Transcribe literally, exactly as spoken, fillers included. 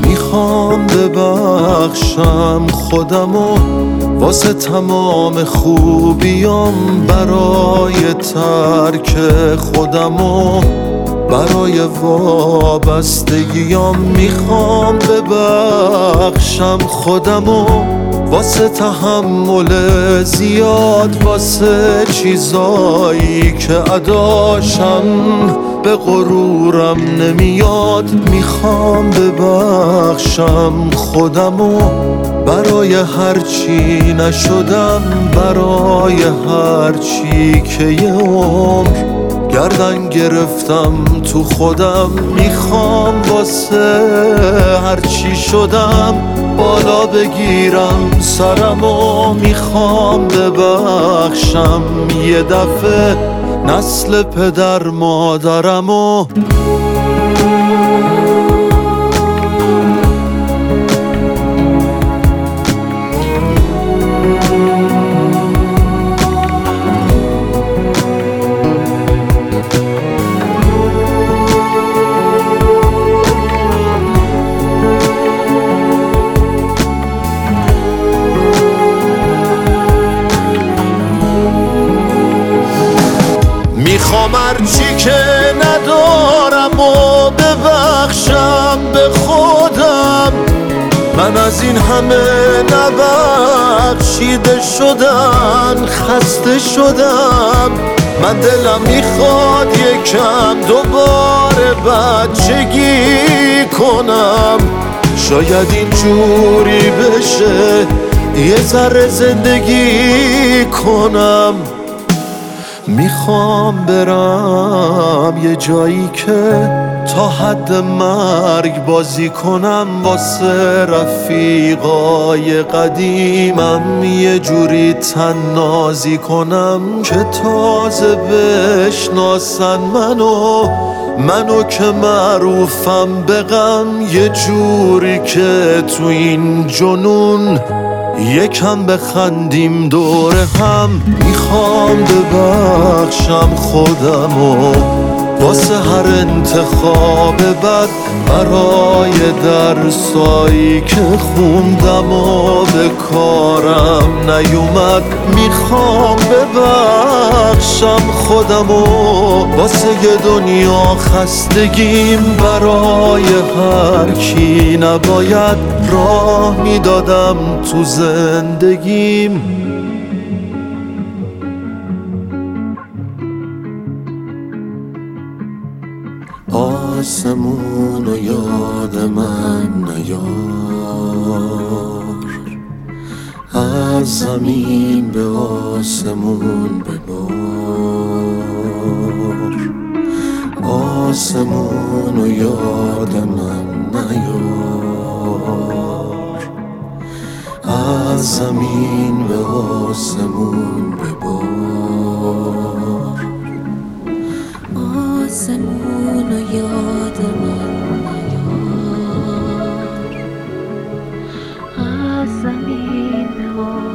میخوام ببخشم خودمو واسه تمام خوبیام، برای ترک خودمو، برای وابستگیام. میخوام ببخشم خودمو واسه تحمل زیاد، واسه چیزایی که اداشم به غرورم نمیاد. میخوام ببخشم خودمو برای هرچی نشدم، برای هرچی که یه عمر گردن گرفتم تو خودم. میخوام واسه هرچی شدم بالا بگیرم سرمو. میخوام ببخشم یه دفعه نسل پدر مادرمو. میخوام هرچی که ندارم و ببخشم به خودم. من از این همه نبخشیده شدن خسته شدم. من دلم میخواد یکم دوباره بچگی کنم. شاید اینجوری بشه یه ذره زندگی کنم. میخوام برم یه جایی که تا حد مرگ بازی کنم واسه رفیقای قدیمم. یه جوری تنازی کنم که تازه بشناسن منو، منو که معروفم به غم. یه جوری که تو این جنون یکم بخندیم دور هم. میخوام ببخشم خودمو واسه هر انتخاب بد، برای درسایی که خوندم و به کارم نیومد. میخوام ببخشم خودمو واسه یه دنیا خستگیم، برای هر کی نباید راه میدادم تو زندگیم. آسمون و یاد من نیار، از زمین به آسمون ببار. آسمون و یاد من نیار، از زمین به آسمون ببار. آسمون و یاد من نیار، از زمین به